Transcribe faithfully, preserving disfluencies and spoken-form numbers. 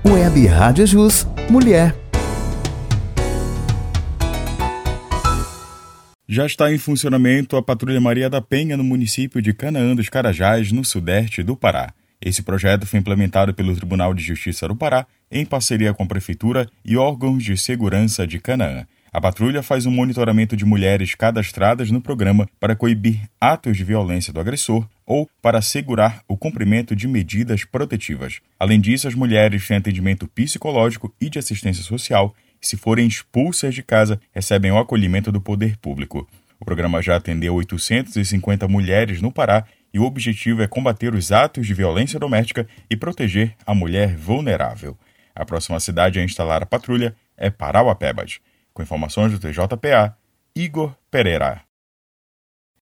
Web Rádio Jus, Mulher. Já está em funcionamento a Patrulha Maria da Penha no município de Canaã dos Carajás, no sudeste do Pará. Esse projeto foi implementado pelo Tribunal de Justiça do Pará, em parceria com a Prefeitura e órgãos de segurança de Canaã. A patrulha faz um monitoramento de mulheres cadastradas no programa para coibir atos de violência do agressor ou para assegurar o cumprimento de medidas protetivas. Além disso, as mulheres têm atendimento psicológico e de assistência social e, se forem expulsas de casa, recebem o acolhimento do poder público. O programa já atendeu oitocentas e cinquenta mulheres no Pará e o objetivo é combater os atos de violência doméstica e proteger a mulher vulnerável. A próxima cidade a instalar a patrulha é Parauapebas. Com informações do T J P A, Igor Pereira.